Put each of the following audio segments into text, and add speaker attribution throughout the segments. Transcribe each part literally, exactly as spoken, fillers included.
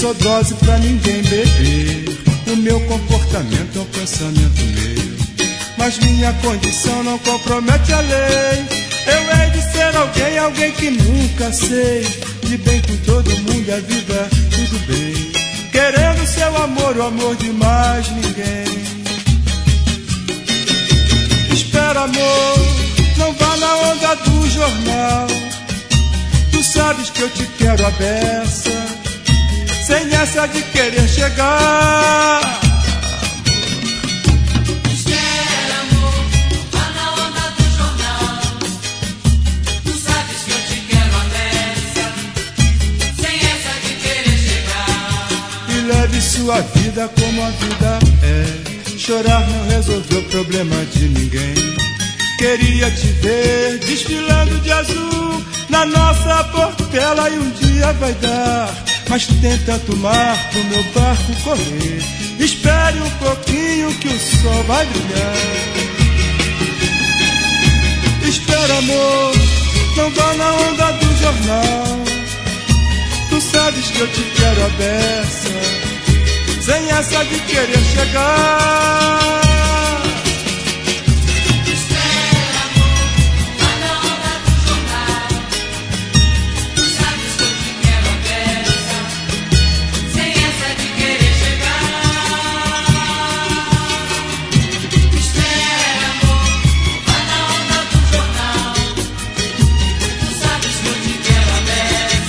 Speaker 1: sou dose pra ninguém beber. O meu comportamento é um pensamento meu, mas minha condição não compromete a lei. Eu hei de ser alguém, alguém que nunca sei. De bem com todo mundo, a vida tudo bem. Querendo seu amor, o amor de mais ninguém. Espera, amor, não vá na onda do jornal. Tu sabes que eu te quero a beça, sem essa de querer chegar.
Speaker 2: Espera, amor, não vá na onda do jornal. Tu sabes que eu te quero a beça, sem essa de querer chegar.
Speaker 1: E leve sua vida como a vida é. Chorar não resolveu o problema de ninguém. Queria te ver desfilando de azul na nossa portela e um dia vai dar. Mas tem tanto mar pro meu barco correr. Espere um pouquinho que o sol vai brilhar. Espera, amor, não vá na onda do jornal. Tu sabes que eu te quero a beça, sem essa de querer chegar.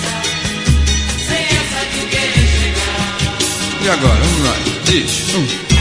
Speaker 3: E agora, vamos lá, diz. Um.